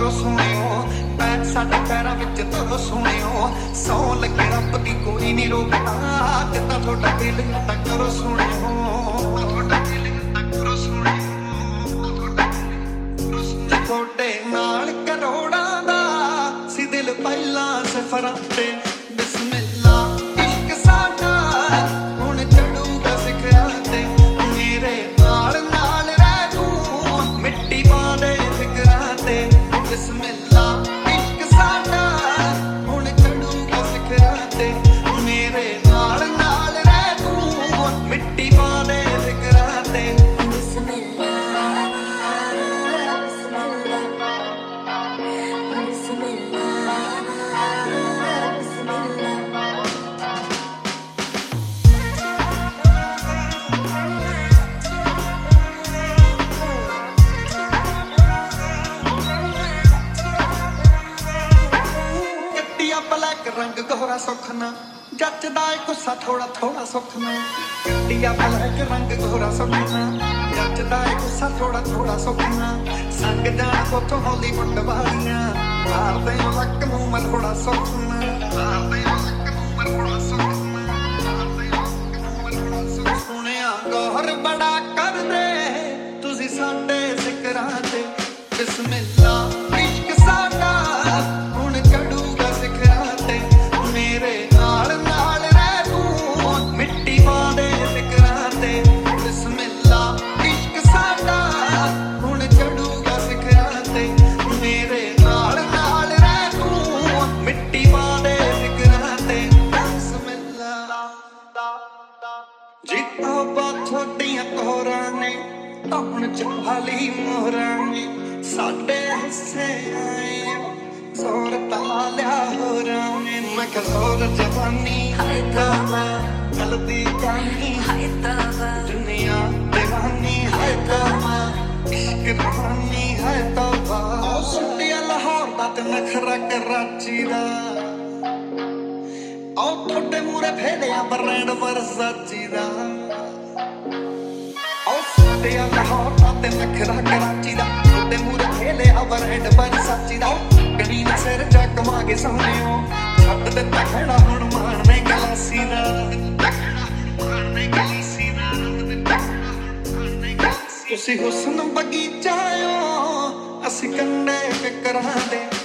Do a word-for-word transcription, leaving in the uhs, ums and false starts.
करो सुनियो, पैर साडे पैरां विच धरो सुनियो, सौ लगे रब दी कोई नहीं रोकदा, जिद्दां तुहाडा दिल करदा करो सुनियो, तुहाडा दिल करदा करो सुनियो, तुहाडे नाल करोड़ां दा सी दिल पहिलां सफरां ते बिस्मिल्ला इश्क साडा हुण चढ़ूगा सिखरां ते मेरे नाल नाल रह तूं मिट्टी पा दे फिकरां ते बिस्मिल्ला इश्क साडा हुण चढ़ूगा सिखरां ते मेरे नाल नाल रह तूं मिट्टी पा दे फिकरां ते ब्लैक रंग गोरा सुखना जचदा है गुस्सा थोड़ा थोड़ा सुखना गड्डिया ब्लैक रंग गोरा सुखना जचदा है गुस्सा थोड़ा थोड़ा सुखना संग जान कोथों हॉलीवुड वालियां मारदे लक नूं मैं थोड़ा सुखना मारदे लक नूं मैं थोड़ा सुखना मारदे लक नूं मैं थोड़ा सुखना सुनिया गौर बड़ा कर दे तुसी साडे जिकरां ते बिस्मिल्ला इश्क साडा हुण चढ़ूगा सिखरां ते मेरे नाल नाल रह तूं मिट्टी पा दे फिकरां ते बिस्मिल्ला इश्क साडा हुण चढ़ूगा सिखरां ते मेरे नाल नाल रह तूं मिट्टी पा दे फिकरां ते बिस्मिल्ला जीतो बात थोड़ियां कोहरां ने हुण चहाली मोहरां ने साडे हिस्से आए जोर तालिया हो राने मैं जोर जवानी हाय तौबा गलती जानी हाय तौबा दुनिया दीवानी हाय तौबा इश्क रवानी हाय तौबा ओ सुटिया लाहौर दा ते नखरा कराची दा ओ थोड़े मूरे फेलिया ब्रांड वर्साची दा ओ सुटिया लाहौर दा ते नखरा कराची दा थोड़े मूरे फेलिया ब्रांड वर्साची दा गली ना सिर जगमा के सोनियो छत दिता खड़ा हुण मारने गलासी दा तुसी हुस्न बगीचा हो असी कंडे फिकरां दे